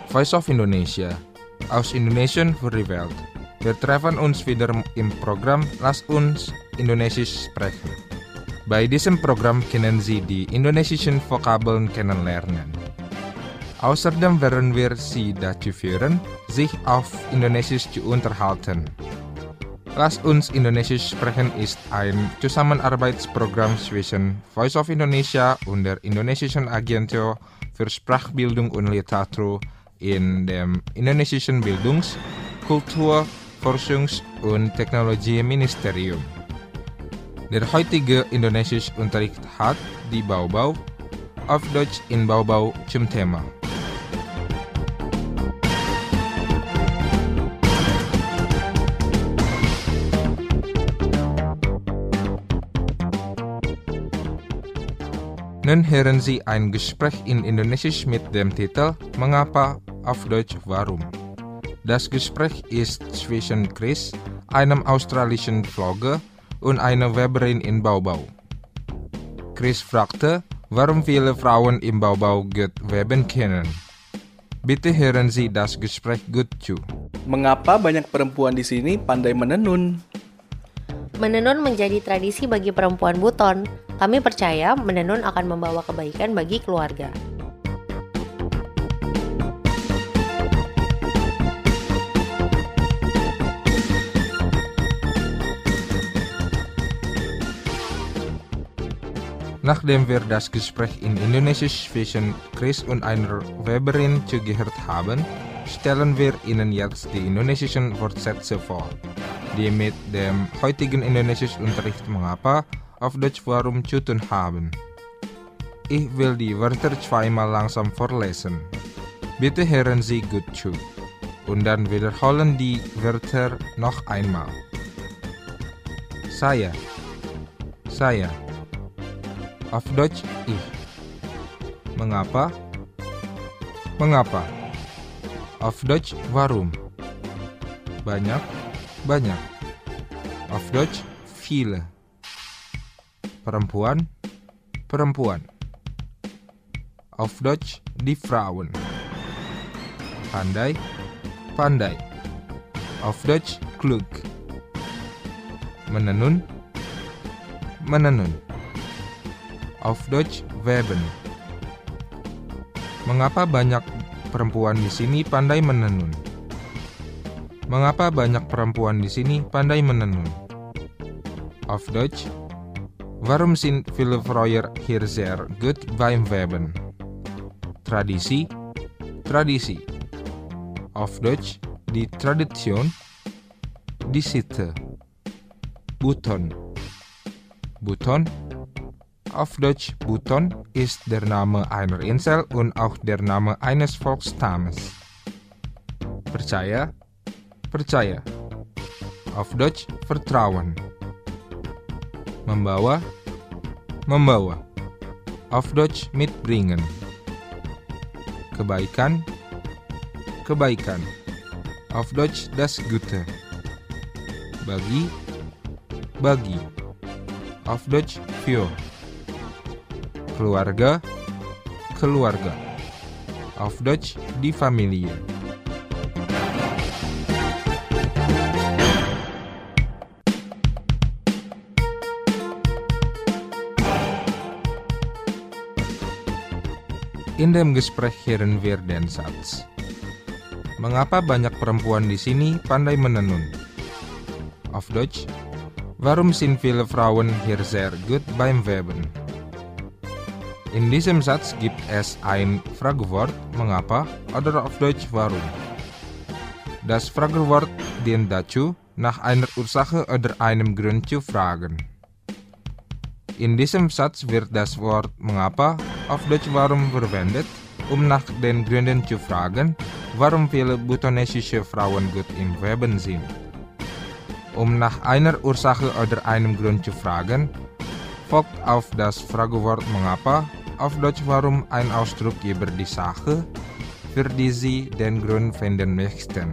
Voice of Indonesia, aus Indonesian für die Welt. Wir treffen uns wieder im Programm Lass uns Indonesisch sprechen. Bei diesem Programm können Sie die indonesischen Vokabeln kennenlernen. Außerdem werden wir Sie dazu führen, sich auf Indonesisch zu unterhalten. Lass uns Indonesisch sprechen ist ein Zusammenarbeitsprogramm zwischen Voice of Indonesia und der Indonesischen Agentur für Sprachbildung und Literatur in dem Indonesischen Bildungs-, Kultur-, Forschungs- und Technologieministerium. Der heutige Indonesischunterricht hat die Baubau auf Deutsch in Baubau zum Thema. Nun hören Sie ein Gespräch in Indonesisch mit dem Titel Mengapa, auf Deutsch Warum. Das Gespräch ist zwischen Chris, einem australischen Vlogger, und einer Weberin in Baubau. Chris fragte, warum viele Frauen im Baubau gut weben können. Bitte hören Sie das Gespräch gut zu. Mengapa banyak perempuan di sini pandai menenun? Menenun menjadi tradisi bagi perempuan Buton. Kami percaya menenun akan membawa kebaikan bagi keluarga. Nachdem wir das Gespräch in Indonesisch zwischen Chris und einer Weberin zugehört haben, stellen wir Ihnen jetzt die indonesischen Wortsätze vor, die mit dem heutigen Indonesischunterricht Mengapa, auf Deutsch Warum zu tun haben. Ich will die Wörter zweimal langsam vorlesen. Bitte hören Sie gut zu. Und dann wiederholen die Wörter noch einmal. Saya. Auf Deutsch ich. Mengapa? Auf Deutsch warum? Banyak. Auf Deutsch viele. Perempuan. Auf Deutsch die Frauen. Pandai. Auf Deutsch klug. Menenun. Auf Deutsch weben. Mengapa banyak perempuan di sini pandai menenun? Mengapa banyak perempuan di sini pandai menenun? Auf Deutsch, warum sind viele Frauen hier sehr gut beim Weben? Tradisi. Auf Deutsch, die Tradition, die Sitte. Buton. Auf Deutsch Buton ist der Name einer Insel und auch der Name eines Volksstammes. Percaya. Auf Deutsch Vertrauen. Membawa. Auf Deutsch mitbringen. Kebaikan. Auf Deutsch das Gute. Bagi. Auf Deutsch für. Keluarga. Auf Deutsch die Familie. In dem Gespräch hören wir den Satz. Mengapa banyak perempuan di sini pandai menenun? Auf Deutsch, warum sind viele Frauen hier sehr gut beim Weben? In diesem Satz gibt es ein Fragewort mengapa oder auf Deutsch warum. Das Fragewort dient dazu, nach einer Ursache oder einem Grund zu fragen. In diesem Satz wird das Wort mengapa auf Deutsch warum verwendet, nach den Gründen zu fragen, warum viele butonesische Frauen gut im Weben sind. Nach einer Ursache oder einem Grund zu fragen, folgt auf das Fragewort mengapa auf Deutsch warum ein Ausdruck über die Sache, für die Sie den Grund finden möchten.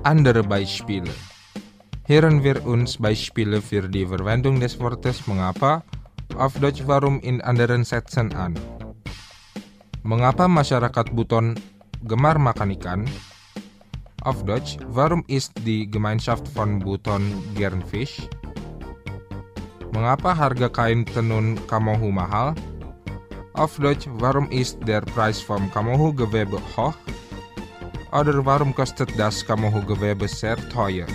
andere Beispiele. Hören wir uns Beispiele für die Verwendung des Wortes mengapa, auf Deutsch warum in anderen Sätzen an. Mengapa masyarakat Buton gemar makan ikan? Auf Deutsch, warum isst die Gemeinschaft von Buton gern Fisch? Mengapa harga kain tenun Kamohu mahal? Auf Deutsch, warum ist der Preis vom Kamohu-Gewebe hoch? Oder warum kostet das Kamohu-Gewebe sehr teuer?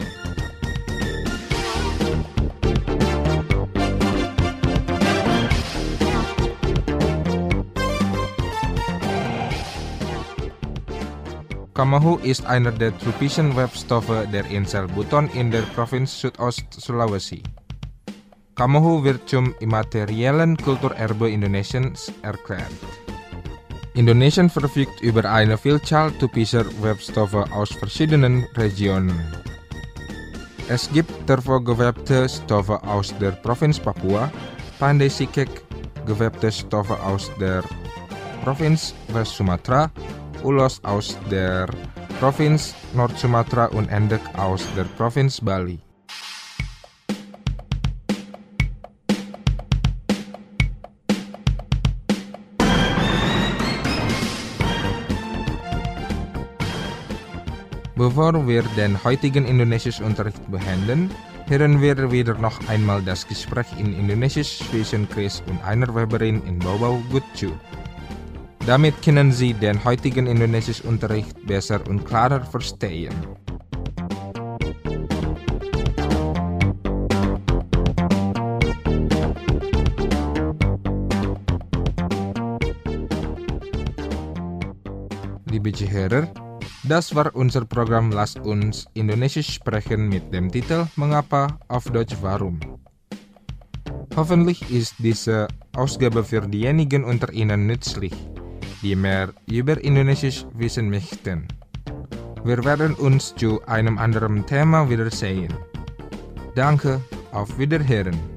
Kamohu ist einer der typischen Webstoffe der Insel Buton in der Provinz Südost-Sulawesi. Kamohu wird zum immateriellen Kulturerbe Indonesiens erklärt. Indonesien verfügt über eine Vielzahl typischer Webstoffe aus verschiedenen Regionen. Es gibt tervogewebte Stoffe aus der Provinz Papua, Pandai Sikeek, gewebte Stoffe aus der Provinz West Sumatra, Ulos aus der Provinz Nord-Sumatra und Endek aus der Provinz Bali. Bevor wir den heutigen Indonesischunterricht beenden, hören wir wieder noch einmal das Gespräch in Indonesisch zwischen Chris und einer Weberin in Bau-Bau Gutju. Damit können Sie den heutigen Indonesischunterricht besser und klarer verstehen. Liebe Zuhörer, das war unser Programm Lass uns Indonesisch sprechen mit dem Titel Mengapa auf Deutsch warum. Hoffentlich ist diese Ausgabe für diejenigen unter Ihnen nützlich, die mehr über Indonesisch wissen möchten. Wir werden uns zu einem anderen Thema wiedersehen. Danke, auf Wiederhören.